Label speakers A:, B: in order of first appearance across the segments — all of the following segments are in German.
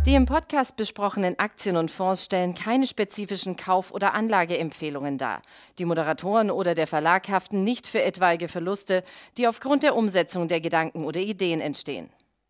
A: Die im Podcast besprochenen Aktien und Fonds stellen keine spezifischen Kauf- oder Anlageempfehlungen dar. Die Moderatoren oder der Verlag haften nicht für etwaige Verluste, die aufgrund der Umsetzung der Gedanken oder Ideen entstehen.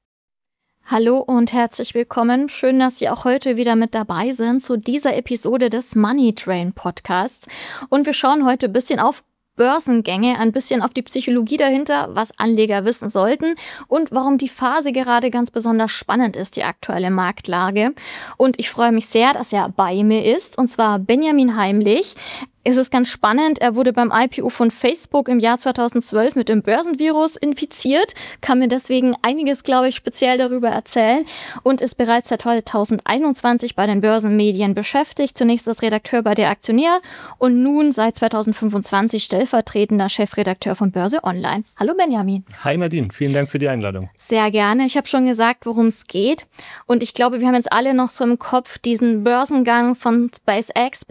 B: Hallo und herzlich willkommen. Schön, dass Sie auch heute wieder mit dabei sind zu dieser Episode des Money Train Podcasts. Und wir schauen heute ein bisschen auf Börsengänge, ein bisschen auf die Psychologie dahinter, was Anleger wissen sollten und warum die Phase gerade ganz besonders spannend ist, die aktuelle Marktlage. Und ich freue mich sehr, dass er bei mir ist, und zwar Benjamin Heimlich. Es ist ganz spannend, er wurde beim IPO von Facebook im Jahr 2012 mit dem Börsenvirus infiziert, kann mir deswegen einiges, glaube ich, speziell darüber erzählen und ist bereits seit 2021 bei den Börsenmedien beschäftigt, zunächst als Redakteur bei der Aktionär und nun seit 2025 stellvertretender Chefredakteur von Börse Online. Hallo Benjamin.
C: Hi Nadine, vielen Dank für die Einladung.
B: Sehr gerne. Ich habe schon gesagt, worum es geht, und ich glaube, wir haben jetzt alle noch so im Kopf diesen Börsengang von SpaceX,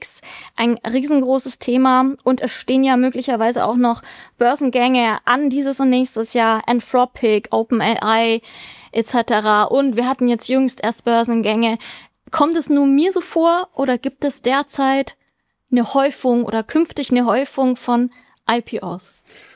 B: ein riesengroßes Thema, und es stehen ja möglicherweise auch noch Börsengänge an dieses und nächstes Jahr, Anthropic, OpenAI etc. Und wir hatten jetzt jüngst erst Börsengänge. Kommt es nur mir so vor oder gibt es derzeit eine Häufung oder künftig eine Häufung von IPOs?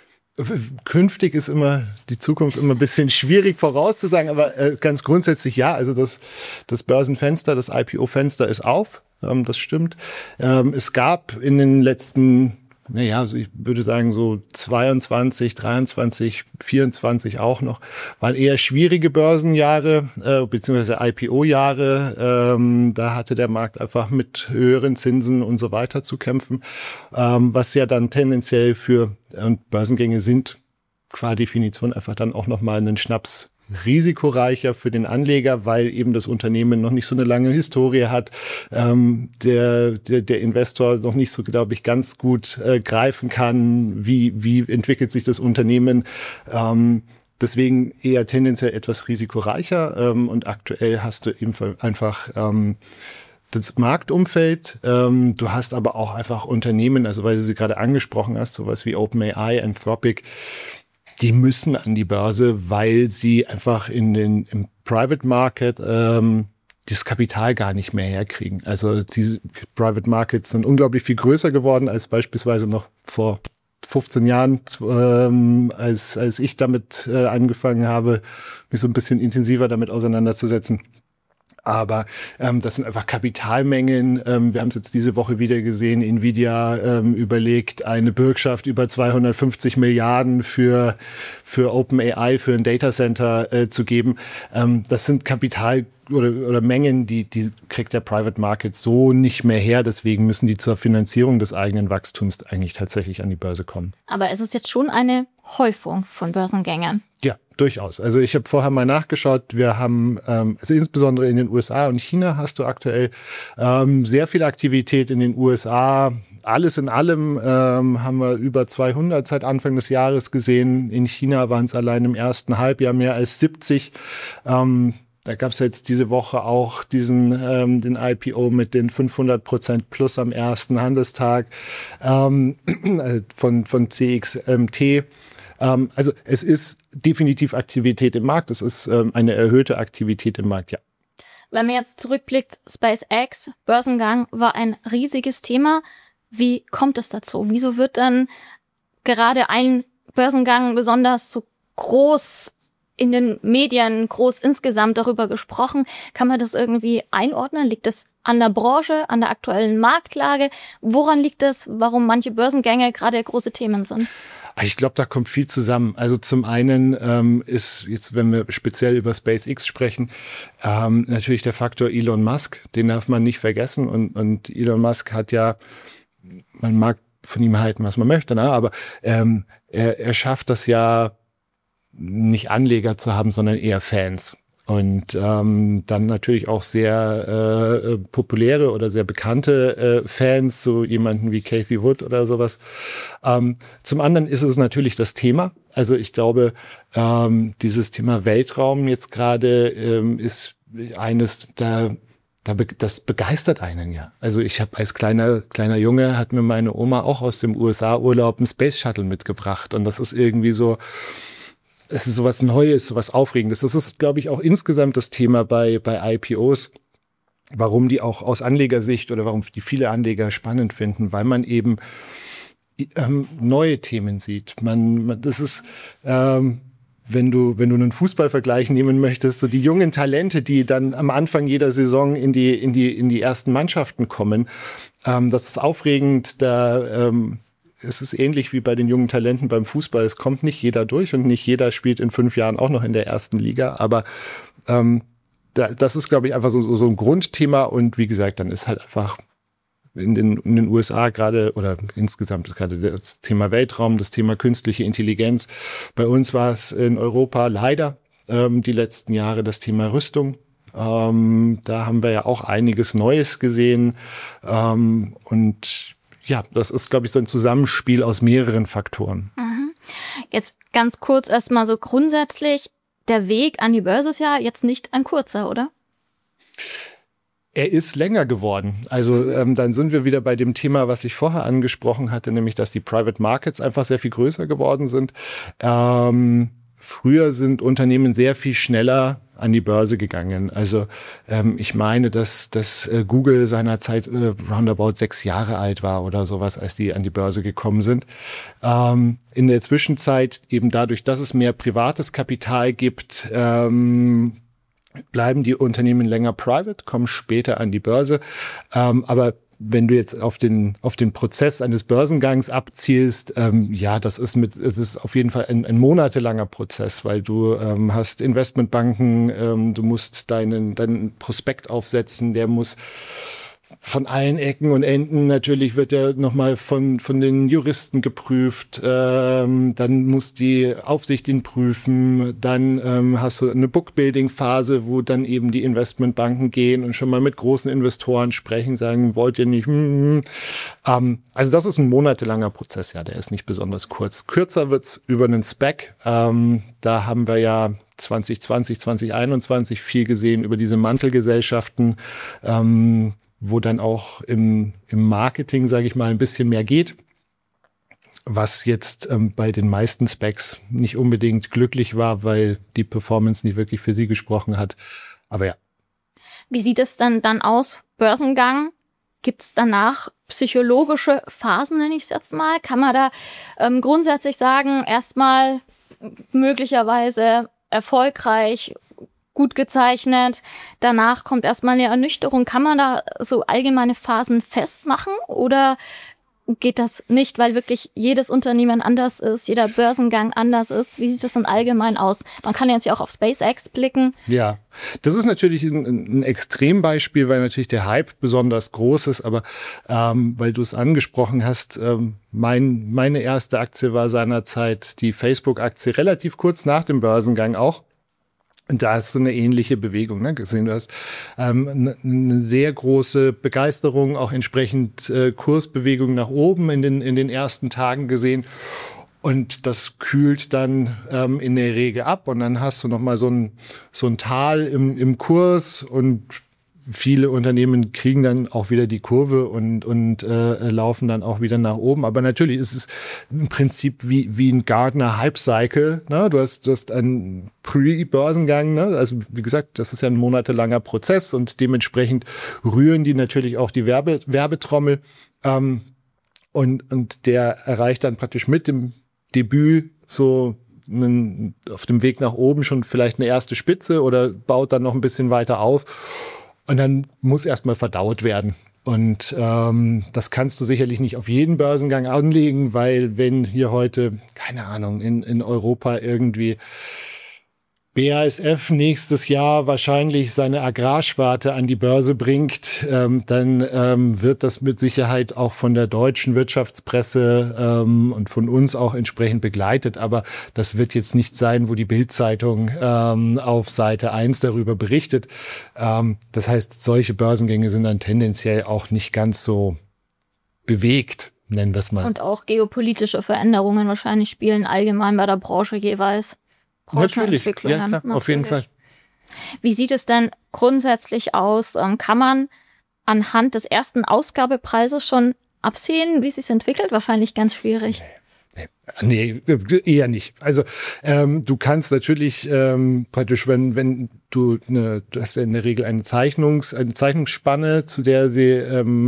C: Künftig ist immer die Zukunft immer ein bisschen schwierig vorauszusagen, aber ganz grundsätzlich ja. Also das Börsenfenster, das IPO-Fenster ist auf, das stimmt. Es gab in den letzten, also ich würde sagen so 22, 23, 24 auch noch, waren eher schwierige Börsenjahre beziehungsweise IPO-Jahre. Da hatte der Markt einfach mit höheren Zinsen und so weiter zu kämpfen, was ja dann tendenziell und Börsengänge sind qua Definition einfach dann auch nochmal einen Schnaps risikoreicher für den Anleger, weil eben das Unternehmen noch nicht so eine lange Historie hat, der Investor noch nicht so, glaube ich, ganz gut greifen kann, wie entwickelt sich das Unternehmen. Deswegen eher tendenziell etwas risikoreicher, und aktuell hast du eben einfach das Marktumfeld. Du hast aber auch einfach Unternehmen, also weil du sie gerade angesprochen hast, sowas wie OpenAI, Anthropic, die müssen an die Börse, weil sie einfach im Private Market das Kapital gar nicht mehr herkriegen. Also diese Private Markets sind unglaublich viel größer geworden als beispielsweise noch vor 15 Jahren, als ich damit angefangen habe, mich so ein bisschen intensiver damit auseinanderzusetzen. Aber das sind einfach Kapitalmengen. Wir haben es jetzt diese Woche wieder gesehen. Nvidia überlegt, eine Bürgschaft über 250 Milliarden für OpenAI, für ein Datacenter zu geben. Das sind Kapital- oder Mengen, die kriegt der Private Market so nicht mehr her. Deswegen müssen die zur Finanzierung des eigenen Wachstums eigentlich tatsächlich an die Börse kommen.
B: Aber es ist jetzt schon eine Häufung von Börsengängen.
C: Ja, durchaus. Also ich habe vorher mal nachgeschaut. Wir haben, also insbesondere in den USA und China hast du aktuell sehr viel Aktivität in den USA. Alles in allem haben wir über 200 seit Anfang des Jahres gesehen. In China waren es allein im ersten Halbjahr mehr als 70. Da gab es jetzt diese Woche auch den IPO mit den 500% plus am ersten Handelstag von CXMT. Also es ist definitiv Aktivität im Markt. Es ist eine erhöhte Aktivität im Markt, ja.
B: Wenn man jetzt zurückblickt, SpaceX, Börsengang war ein riesiges Thema. Wie kommt es dazu? Wieso wird dann gerade ein Börsengang besonders so groß in den Medien, groß insgesamt darüber gesprochen? Kann man das irgendwie einordnen? Liegt das an der Branche, an der aktuellen Marktlage? Woran liegt es, warum manche Börsengänge gerade große Themen sind?
C: Ich glaube, da kommt viel zusammen. Also zum einen ist jetzt, wenn wir speziell über SpaceX sprechen, natürlich der Faktor Elon Musk. Den darf man nicht vergessen. Und Elon Musk hat ja, man mag von ihm halten, was man möchte, ne? Aber er schafft das ja, nicht Anleger zu haben, sondern eher Fans. Und dann natürlich auch sehr populäre oder sehr bekannte Fans, so jemanden wie Cathie Wood oder sowas. Zum anderen ist es natürlich das Thema. Also ich glaube, dieses Thema Weltraum jetzt gerade ist eines, das begeistert einen ja. Also ich habe als kleiner Junge, hat mir meine Oma auch aus dem USA-Urlaub einen Space Shuttle mitgebracht. Und das ist irgendwie so, es ist sowas Neues, sowas Aufregendes. Das ist, glaube ich, auch insgesamt das Thema bei IPOs, warum die auch aus Anlegersicht oder warum die viele Anleger spannend finden, weil man eben neue Themen sieht. Das ist, wenn du einen Fußballvergleich nehmen möchtest, so die jungen Talente, die dann am Anfang jeder Saison in die ersten Mannschaften kommen, das ist aufregend. Es ist ähnlich wie bei den jungen Talenten beim Fußball. Es kommt nicht jeder durch und nicht jeder spielt in 5 Jahren auch noch in der ersten Liga. Aber das ist, glaube ich, einfach so ein Grundthema. Und wie gesagt, dann ist halt einfach in den USA gerade oder insgesamt gerade das Thema Weltraum, das Thema künstliche Intelligenz. Bei uns war es in Europa leider die letzten Jahre das Thema Rüstung. Da haben wir ja auch einiges Neues gesehen. Und ja, das ist, glaube ich, so ein Zusammenspiel aus mehreren Faktoren.
B: Mhm. Jetzt ganz kurz erstmal so grundsätzlich, der Weg an die Börse ist ja jetzt nicht ein kurzer, oder?
C: Er ist länger geworden. Also dann sind wir wieder bei dem Thema, was ich vorher angesprochen hatte, nämlich, dass die Private Markets einfach sehr viel größer geworden sind. Früher sind Unternehmen sehr viel schneller an die Börse gegangen. Also ich meine, dass Google seinerzeit roundabout 6 Jahre alt war oder sowas, als die an die Börse gekommen sind. In der Zwischenzeit, eben dadurch, dass es mehr privates Kapital gibt, bleiben die Unternehmen länger private, kommen später an die Börse. Aber wenn du jetzt auf den Prozess eines Börsengangs abzielst, es ist auf jeden Fall ein monatelanger Prozess, weil du hast Investmentbanken, du musst deinen Prospekt aufsetzen, der muss von allen Ecken und Enden, natürlich wird der nochmal von den Juristen geprüft, dann muss die Aufsicht ihn prüfen, dann hast du eine Bookbuilding-Phase, wo dann eben die Investmentbanken gehen und schon mal mit großen Investoren sprechen, sagen, wollt ihr nicht? Also das ist ein monatelanger Prozess, ja, der ist nicht besonders kurz. Kürzer wird's über einen SPAC, da haben wir ja 2020, 2021 viel gesehen über diese Mantelgesellschaften, wo dann auch im Marketing, sage ich mal, ein bisschen mehr geht, was jetzt bei den meisten Specs nicht unbedingt glücklich war, weil die Performance nicht wirklich für sie gesprochen hat. Aber ja.
B: Wie sieht es dann aus, Börsengang? Gibt es danach psychologische Phasen, nenne ich es jetzt mal? Kann man da grundsätzlich sagen, erstmal möglicherweise erfolgreich, gut gezeichnet, danach kommt erstmal eine Ernüchterung. Kann man da so allgemeine Phasen festmachen oder geht das nicht, weil wirklich jedes Unternehmen anders ist, jeder Börsengang anders ist? Wie sieht das dann allgemein aus? Man kann jetzt ja auch auf SpaceX blicken.
C: Ja, das ist natürlich ein Extrembeispiel, weil natürlich der Hype besonders groß ist, aber weil du es angesprochen hast, meine erste Aktie war seinerzeit die Facebook-Aktie, relativ kurz nach dem Börsengang auch. Und da ist so eine ähnliche Bewegung, ne, gesehen. Du hast eine sehr große Begeisterung, auch entsprechend Kursbewegung nach oben in den ersten Tagen gesehen. Und das kühlt dann in der Regel ab. Und dann hast du nochmal so ein Tal im Kurs und viele Unternehmen kriegen dann auch wieder die Kurve und laufen dann auch wieder nach oben. Aber natürlich ist es im Prinzip wie ein Gartner Hype Cycle. Ne? Du hast einen Pre-Börsengang. Ne? Also wie gesagt, das ist ja ein monatelanger Prozess und dementsprechend rühren die natürlich auch die Werbetrommel. Und der erreicht dann praktisch mit dem Debüt so auf dem Weg nach oben schon vielleicht eine erste Spitze oder baut dann noch ein bisschen weiter auf. Und dann muss erstmal verdaut werden. Und das kannst du sicherlich nicht auf jeden Börsengang anlegen, weil wenn hier heute, keine Ahnung, in Europa irgendwie BASF nächstes Jahr wahrscheinlich seine Agrarsparte an die Börse bringt, dann wird das mit Sicherheit auch von der deutschen Wirtschaftspresse und von uns auch entsprechend begleitet. Aber das wird jetzt nicht sein, wo die Bild-Zeitung auf Seite 1 darüber berichtet. Das heißt, solche Börsengänge sind dann tendenziell auch nicht ganz so bewegt, nennen wir es mal.
B: Und auch geopolitische Veränderungen wahrscheinlich spielen allgemein bei der Branche jeweils.
C: Natürlich, ja, klar, natürlich. Auf jeden Fall.
B: Wie sieht es denn grundsätzlich aus? Kann man anhand des ersten Ausgabepreises schon absehen, wie es sich entwickelt? Wahrscheinlich ganz schwierig.
C: Nee, eher nicht. Also du kannst natürlich praktisch, wenn du hast ja in der Regel eine Zeichnungsspanne, zu der sie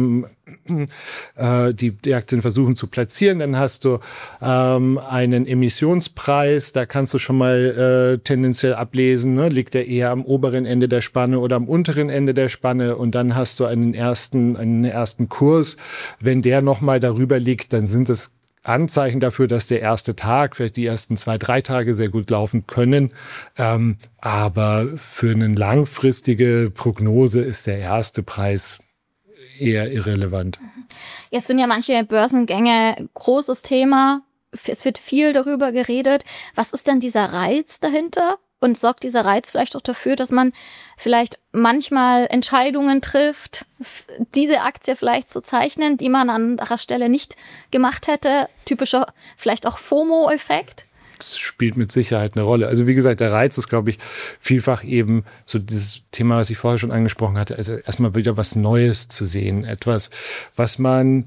C: die Aktien versuchen zu platzieren, dann hast du einen Emissionspreis, da kannst du schon mal tendenziell ablesen, ne? Liegt der eher am oberen Ende der Spanne oder am unteren Ende der Spanne, und dann hast du einen ersten Kurs. Wenn der nochmal darüber liegt, dann sind es Anzeichen dafür, dass der erste Tag, vielleicht die ersten 2, 3 Tage sehr gut laufen können. Aber für eine langfristige Prognose ist der erste Preis eher irrelevant.
B: Jetzt sind ja manche Börsengänge großes Thema. Es wird viel darüber geredet. Was ist denn dieser Reiz dahinter? Und sorgt dieser Reiz vielleicht auch dafür, dass man vielleicht manchmal Entscheidungen trifft, diese Aktie vielleicht zu zeichnen, die man an anderer Stelle nicht gemacht hätte? Typischer vielleicht auch FOMO-Effekt?
C: Das spielt mit Sicherheit eine Rolle. Also wie gesagt, der Reiz ist, glaube ich, vielfach eben so dieses Thema, was ich vorher schon angesprochen hatte. Also erstmal wieder was Neues zu sehen. Etwas, was man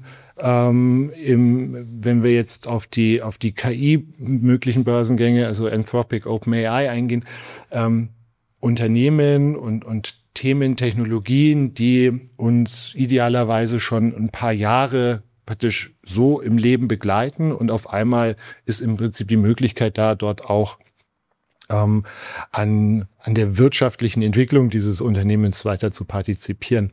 C: wenn wir jetzt auf die KI-möglichen Börsengänge, also Anthropic, OpenAI eingehen, Unternehmen und Themen, Technologien, die uns idealerweise schon ein paar Jahre praktisch so im Leben begleiten, und auf einmal ist im Prinzip die Möglichkeit da, dort auch an der wirtschaftlichen Entwicklung dieses Unternehmens weiter zu partizipieren.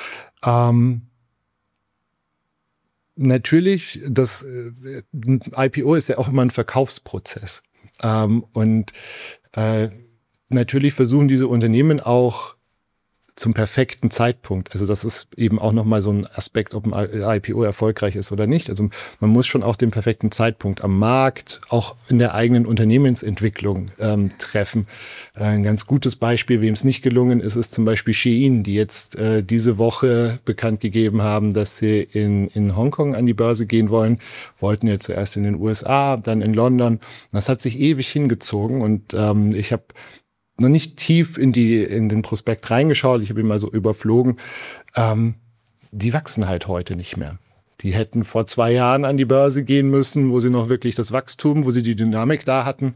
C: Natürlich, das IPO ist ja auch immer ein Verkaufsprozess. Und natürlich versuchen diese Unternehmen auch zum perfekten Zeitpunkt. Also das ist eben auch nochmal so ein Aspekt, ob ein IPO erfolgreich ist oder nicht. Also man muss schon auch den perfekten Zeitpunkt am Markt, auch in der eigenen Unternehmensentwicklung treffen. Ein ganz gutes Beispiel, wem es nicht gelungen ist, ist zum Beispiel Shein, die jetzt diese Woche bekannt gegeben haben, dass sie in Hongkong an die Börse gehen wollen. Wollten ja zuerst in den USA, dann in London. Das hat sich ewig hingezogen, und ich habe noch nicht tief in den Prospekt reingeschaut, ich habe ihn mal so überflogen. Die wachsen halt heute nicht mehr. Die hätten vor 2 Jahren an die Börse gehen müssen, wo sie noch wirklich das Wachstum, wo sie die Dynamik da hatten.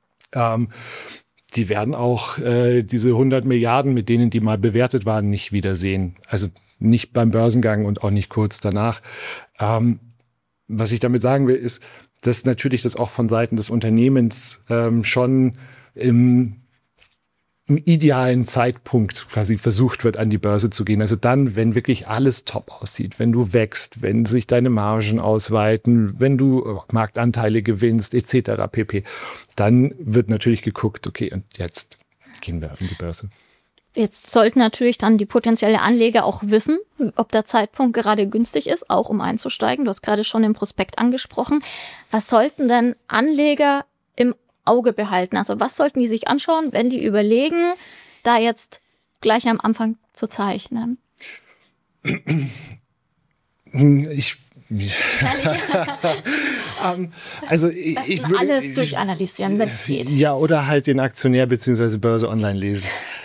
C: Die werden auch diese 100 Milliarden, mit denen die mal bewertet waren, nicht wiedersehen. Also nicht beim Börsengang und auch nicht kurz danach. Was ich damit sagen will, ist, dass natürlich das auch von Seiten des Unternehmens schon im idealen Zeitpunkt quasi versucht wird, an die Börse zu gehen. Also dann, wenn wirklich alles top aussieht, wenn du wächst, wenn sich deine Margen ausweiten, wenn du Marktanteile gewinnst, etc. pp. Dann wird natürlich geguckt, okay, und jetzt gehen wir an die Börse.
B: Jetzt sollten natürlich dann die potenziellen Anleger auch wissen, ob der Zeitpunkt gerade günstig ist, auch um einzusteigen. Du hast gerade schon den Prospekt angesprochen. Was sollten denn Anleger im Auge behalten? Also was sollten die sich anschauen, wenn die überlegen, da jetzt gleich am Anfang zu zeichnen?
C: Also ich würde
B: alles durchanalysieren, wenn es geht.
C: Ja, oder halt den Aktionär bzw. Börse online lesen.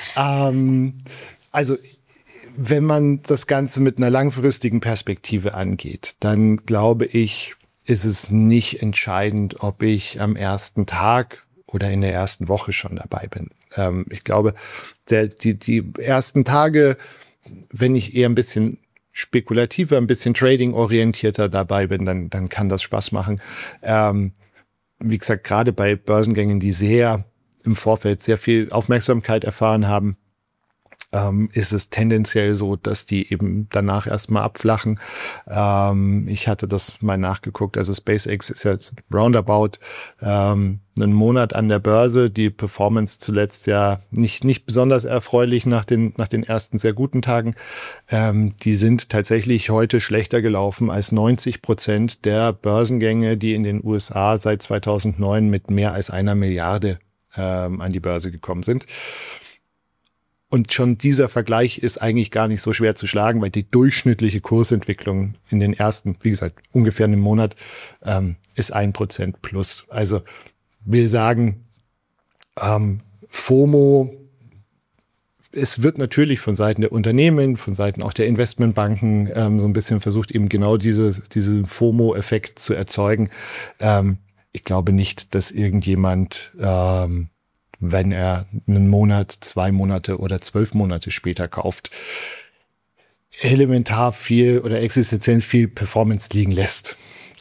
C: Also wenn man das Ganze mit einer langfristigen Perspektive angeht, dann glaube ich, ist es nicht entscheidend, ob ich am ersten Tag oder in der ersten Woche schon dabei bin. Ich glaube, die ersten Tage, wenn ich eher ein bisschen spekulativer, ein bisschen trading-orientierter dabei bin, dann kann das Spaß machen. Wie gesagt, gerade bei Börsengängen, die im Vorfeld sehr viel Aufmerksamkeit erfahren haben, ist es tendenziell so, dass die eben danach erstmal abflachen. Ich hatte das mal nachgeguckt, also SpaceX ist jetzt roundabout einen Monat an der Börse. Die Performance zuletzt ja nicht besonders erfreulich nach den ersten sehr guten Tagen. Die sind tatsächlich heute schlechter gelaufen als 90% der Börsengänge, die in den USA seit 2009 mit mehr als 1 Milliarde an die Börse gekommen sind. Und schon dieser Vergleich ist eigentlich gar nicht so schwer zu schlagen, weil die durchschnittliche Kursentwicklung in den ersten, wie gesagt, ungefähr einem Monat ist 1% plus. Also will sagen, FOMO es wird natürlich von Seiten der Unternehmen, von Seiten auch der Investmentbanken so ein bisschen versucht, eben genau diesen FOMO-Effekt zu erzeugen. Ich glaube nicht, dass irgendjemand, wenn er einen Monat, 2 Monate oder 12 Monate später kauft, elementar viel oder existenziell viel Performance liegen lässt.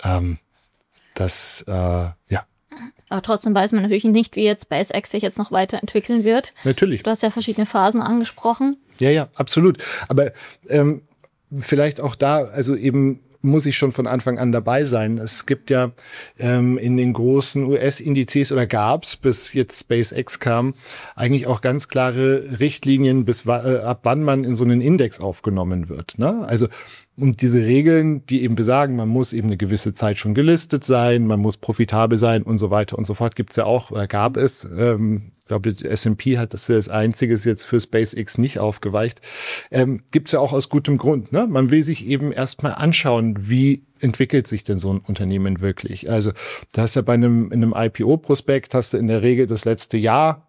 B: Aber trotzdem weiß man natürlich nicht, wie jetzt SpaceX sich jetzt noch weiterentwickeln wird.
C: Natürlich.
B: Du hast ja verschiedene Phasen angesprochen.
C: Ja, absolut. Aber vielleicht auch da, also eben muss ich schon von Anfang an dabei sein. Es gibt ja in den großen US-Indizes oder gab es, bis jetzt SpaceX kam, eigentlich auch ganz klare Richtlinien, ab wann man in so einen Index aufgenommen wird. Ne? Also und diese Regeln, die eben besagen, man muss eben eine gewisse Zeit schon gelistet sein, man muss profitabel sein und so weiter und so fort, gibt's ja auch, oder gab es. Ich glaube, S&P hat das als einziges jetzt für SpaceX nicht aufgeweicht. Gibt's ja auch aus gutem Grund. Ne? Man will sich eben erstmal anschauen, wie entwickelt sich denn so ein Unternehmen wirklich. Also da hast ja in einem IPO-Prospekt hast du in der Regel das letzte Jahr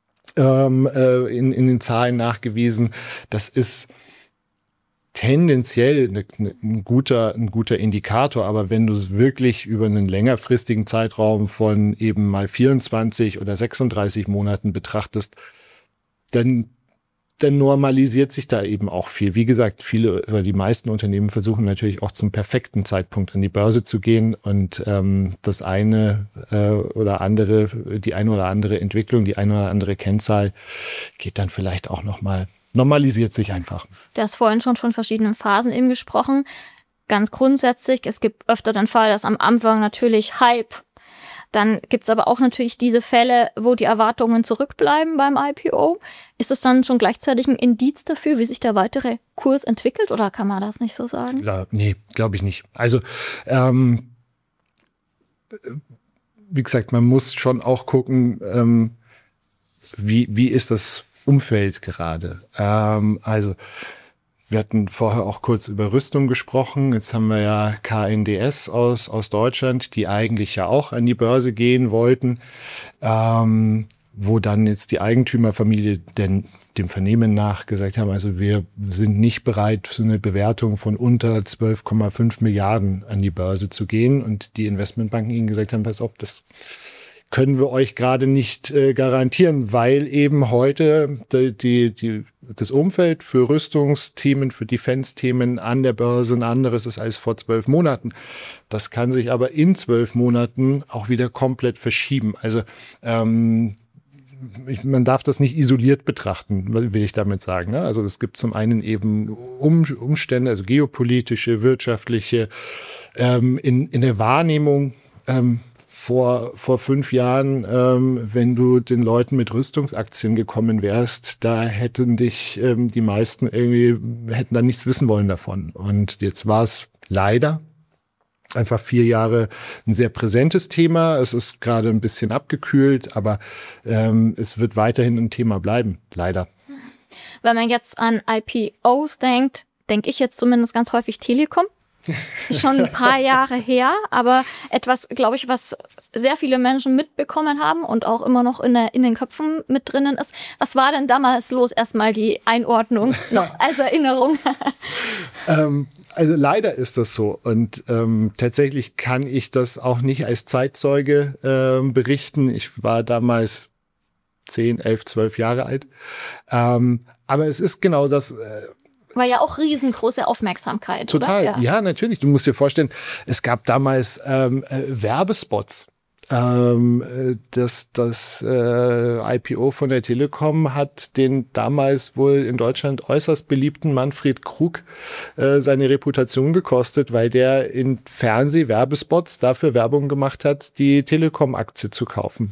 C: in den Zahlen nachgewiesen. Das ist tendenziell ein guter Indikator, aber wenn du es wirklich über einen längerfristigen Zeitraum von eben mal 24 oder 36 Monaten betrachtest, dann normalisiert sich da eben auch viel. Wie gesagt, viele oder die meisten Unternehmen versuchen natürlich auch zum perfekten Zeitpunkt an die Börse zu gehen und die eine oder andere Entwicklung, die eine oder andere Kennzahl geht dann vielleicht auch normalisiert sich einfach.
B: Du hast vorhin schon von verschiedenen Phasen eben gesprochen. Ganz grundsätzlich, es gibt öfter den Fall, dass am Anfang natürlich Hype, dann gibt es aber auch natürlich diese Fälle, wo die Erwartungen zurückbleiben beim IPO. Ist das dann schon gleichzeitig ein Indiz dafür, wie sich der weitere Kurs entwickelt, oder kann man das nicht so sagen?
C: Nee, glaube ich nicht. Also, wie gesagt, man muss schon auch gucken, wie ist das Umfeld gerade. Also wir hatten vorher auch kurz über Rüstung gesprochen. Jetzt haben wir ja KNDS aus Deutschland, die eigentlich ja auch an die Börse gehen wollten, wo dann jetzt die Eigentümerfamilie dem Vernehmen nach gesagt haben, also wir sind nicht bereit, für eine Bewertung von unter 12,5 Milliarden an die Börse zu gehen. Und die Investmentbanken ihnen gesagt haben, pass auf, das können wir euch gerade nicht garantieren, weil eben heute das Umfeld für Rüstungsthemen, für Defense-Themen an der Börse ein anderes ist als vor 12 Monaten. Das kann sich aber in 12 Monaten auch wieder komplett verschieben. Also man darf das nicht isoliert betrachten, will ich damit sagen. Ne? Also es gibt zum einen eben Umstände, also geopolitische, wirtschaftliche, in der Wahrnehmung, vor 5 Jahren, wenn du den Leuten mit Rüstungsaktien gekommen wärst, da hätten dich die meisten hätten da nichts wissen wollen davon. Und jetzt war es leider einfach 4 Jahre ein sehr präsentes Thema. Es ist gerade ein bisschen abgekühlt, aber es wird weiterhin ein Thema bleiben, leider.
B: Wenn man jetzt an IPOs denke ich jetzt zumindest ganz häufig Telekom. Schon ein paar Jahre her, aber etwas, glaube ich, was sehr viele Menschen mitbekommen haben und auch immer noch in den Köpfen mit drinnen ist. Was war denn damals los? Erstmal die Einordnung noch als Erinnerung.
C: Also leider ist das so und tatsächlich kann ich das auch nicht als Zeitzeuge berichten. Ich war damals 10, 11, 12 Jahre alt. Aber es ist genau das.
B: War ja auch riesengroße Aufmerksamkeit.
C: Total,
B: oder?
C: Ja, natürlich. Du musst dir vorstellen, es gab damals Werbespots. Das IPO von der Telekom hat den damals wohl in Deutschland äußerst beliebten Manfred Krug seine Reputation gekostet, weil der in Fernseh-Werbespots dafür Werbung gemacht hat, die Telekom-Aktie zu kaufen.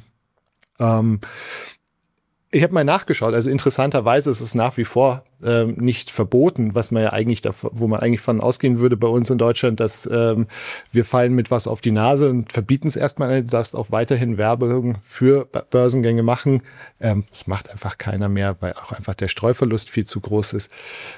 C: Ich habe mal nachgeschaut, also interessanterweise ist es nach wie vor nicht verboten, was man ja eigentlich wo man eigentlich von ausgehen würde bei uns in Deutschland, dass wir fallen mit was auf die Nase und verbieten es erstmal, du darfst auch weiterhin Werbung für Börsengänge machen. Das macht einfach keiner mehr, weil auch einfach der Streuverlust viel zu groß ist.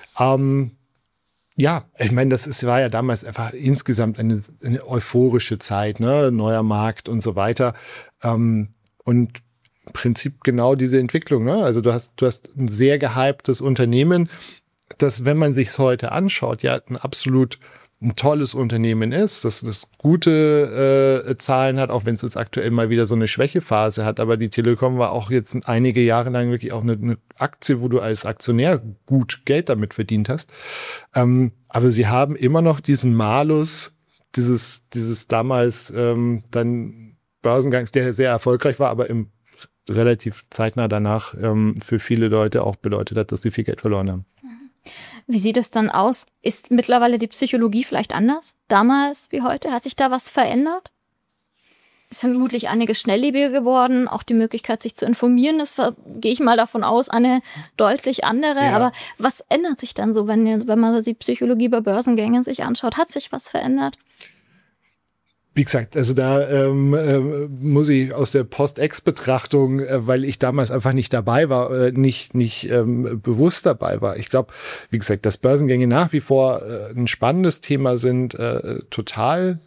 C: Ja, ich meine, war ja damals einfach insgesamt eine euphorische Zeit, ne? Neuer Markt und so weiter. Und im Prinzip genau diese Entwicklung. Ne? Also du hast ein sehr gehyptes Unternehmen, das, wenn man sich es heute anschaut, ja ein tolles Unternehmen ist, das gute Zahlen hat, auch wenn es jetzt aktuell mal wieder so eine Schwächephase hat. Aber die Telekom war auch jetzt einige Jahre lang wirklich auch eine Aktie, wo du als Aktionär gut Geld damit verdient hast. Aber sie haben immer noch diesen Malus, dieses damals dann Börsengangs, der sehr erfolgreich war, aber relativ zeitnah danach für viele Leute auch bedeutet hat, dass sie viel Geld verloren haben.
B: Wie sieht es dann aus? Ist mittlerweile die Psychologie vielleicht anders? Damals wie heute? Hat sich da was verändert? Ist vermutlich einiges schnelllebiger geworden. Auch die Möglichkeit, sich zu informieren, das gehe ich mal davon aus, eine deutlich andere. Ja. Aber was ändert sich dann so, wenn man die Psychologie bei Börsengängen sich anschaut? Hat sich was verändert?
C: Wie gesagt, also da muss ich aus der Post-Ex-Betrachtung, weil ich damals einfach nicht dabei war, nicht bewusst dabei war. Ich glaube, wie gesagt, dass Börsengänge nach wie vor ein spannendes Thema sind, total.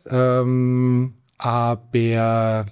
C: Aber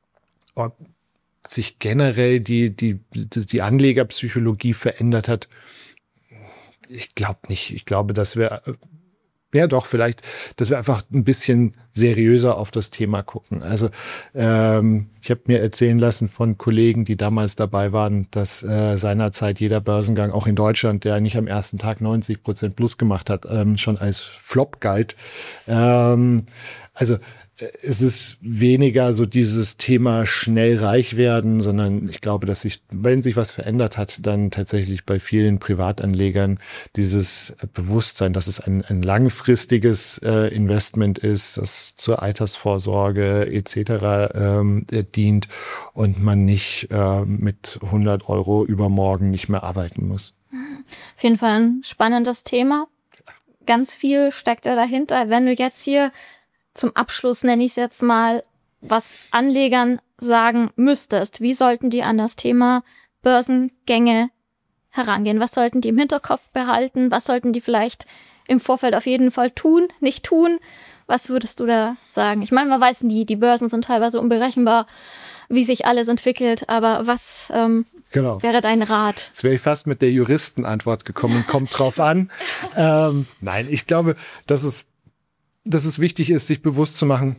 C: sich generell die Anlegerpsychologie verändert hat, ich glaube nicht. Ich glaube, dass wir vielleicht, dass wir einfach ein bisschen seriöser auf das Thema gucken. Also ich habe mir erzählen lassen von Kollegen, die damals dabei waren, dass seinerzeit jeder Börsengang, auch in Deutschland, der nicht am ersten Tag 90% plus gemacht hat, schon als Flop galt. Also es ist weniger so dieses Thema schnell reich werden, sondern ich glaube, dass wenn sich was verändert hat, dann tatsächlich bei vielen Privatanlegern dieses Bewusstsein, dass es ein langfristiges Investment ist, das zur Altersvorsorge etc. Dient und man nicht mit 100 € übermorgen nicht mehr arbeiten muss.
B: Auf jeden Fall ein spannendes Thema. Ganz viel steckt da dahinter. Wenn du jetzt hier zum Abschluss, nenne ich es jetzt mal, was Anlegern sagen müsstest, wie sollten die an das Thema Börsengänge herangehen? Was sollten die im Hinterkopf behalten? Was sollten die vielleicht im Vorfeld auf jeden Fall tun, nicht tun? Was würdest du da sagen? Ich meine, man weiß nie, die Börsen sind teilweise unberechenbar, wie sich alles entwickelt, aber was wäre dein Rat?
C: Jetzt wäre ich fast mit der Juristenantwort gekommen, kommt drauf an. Nein, ich glaube, dass es wichtig ist, sich bewusst zu machen,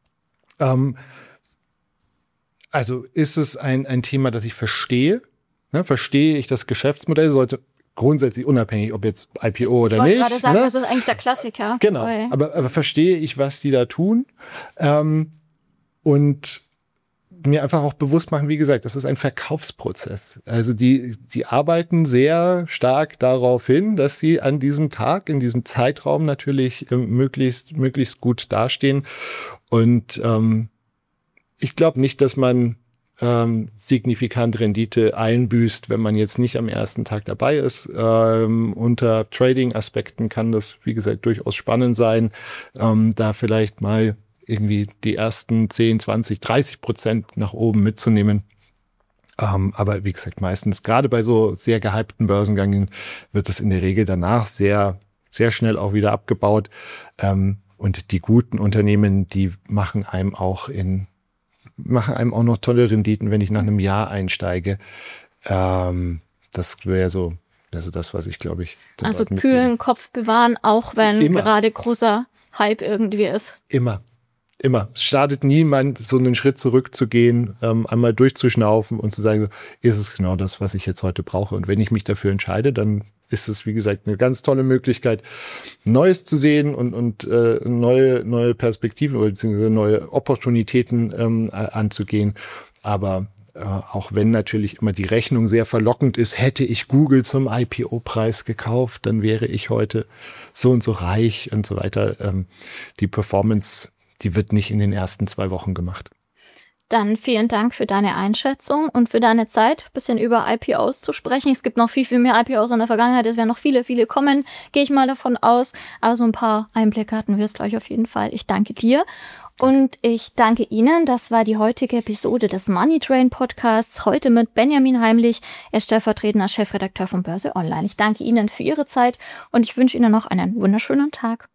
C: also ist es ein Thema, das ich verstehe. Ne? Verstehe ich das Geschäftsmodell, sollte grundsätzlich unabhängig, ob jetzt IPO oder nicht. Ich wollte gerade sagen,
B: das ist eigentlich der Klassiker.
C: Genau, aber verstehe ich, was die da tun und mir einfach auch bewusst machen, wie gesagt, das ist ein Verkaufsprozess. Also die arbeiten sehr stark darauf hin, dass sie an diesem Tag, in diesem Zeitraum natürlich möglichst gut dastehen. Und ich glaube nicht, dass man signifikant Rendite einbüßt, wenn man jetzt nicht am ersten Tag dabei ist. Unter Trading-Aspekten kann das, wie gesagt, durchaus spannend sein, da vielleicht mal irgendwie die ersten 10, 20, 30% nach oben mitzunehmen. Aber wie gesagt, meistens, gerade bei so sehr gehypten Börsengängen, wird das in der Regel danach sehr, sehr schnell auch wieder abgebaut. Und die guten Unternehmen, die machen einem auch noch tolle Renditen, wenn ich nach einem Jahr einsteige. Das wäre so, also das, was ich, glaube ich...
B: Also kühlen Kopf bewahren, auch wenn gerade großer Hype irgendwie ist.
C: Immer. Es schadet niemand, so einen Schritt zurückzugehen, einmal durchzuschnaufen und zu sagen, ist es genau das, was ich jetzt heute brauche. Und wenn ich mich dafür entscheide, dann ist es, wie gesagt, eine ganz tolle Möglichkeit, Neues zu sehen und neue Perspektiven oder beziehungsweise neue Opportunitäten anzugehen. Aber auch wenn natürlich immer die Rechnung sehr verlockend ist, hätte ich Google zum IPO-Preis gekauft, dann wäre ich heute so und so reich und so weiter. Die Performance, die wird nicht in den ersten 2 Wochen gemacht.
B: Dann vielen Dank für deine Einschätzung und für deine Zeit, ein bisschen über IPOs zu sprechen. Es gibt noch viel, viel mehr IPOs in der Vergangenheit. Es werden noch viele, viele kommen, gehe ich mal davon aus. Also ein paar Einblicke hatten wir es gleich auf jeden Fall. Ich danke dir und ich danke Ihnen. Das war die heutige Episode des Money Train Podcasts. Heute mit Benjamin Heimlich, er ist stellvertretender Chefredakteur von Börse Online. Ich danke Ihnen für Ihre Zeit und ich wünsche Ihnen noch einen wunderschönen Tag.